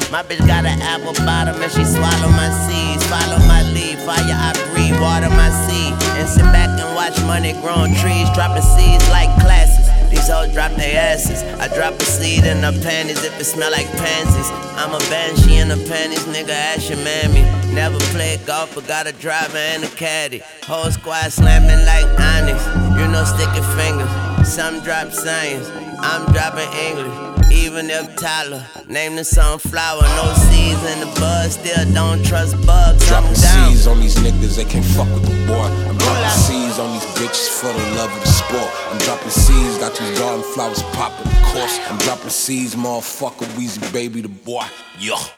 My bitch got an apple bottom and she swallow my seeds. Follow my lead, fire I breathe, water my seed. And sit back and watch money growing trees, dropping seeds like classes. These hoes drop their asses. I drop a seed in her panties if it smell like pansies. I'm a banshee in her panties, nigga, ask your mammy. Never played golf, but got a driver and a caddy. Whole squad slamming like Onyx. You know, sticky fingers. Some drop science, I'm dropping English. Even if Tyler named the sunflower, no seeds in the bud, still don't trust bugs. Dropping seeds on these niggas, they can't fuck with the boy. I'm dropping seeds on these bitches for the love of the sport. I'm dropping seeds, got these garden flowers popping, of course. I'm dropping seeds, motherfucker, Weezy baby, the boy. Yo.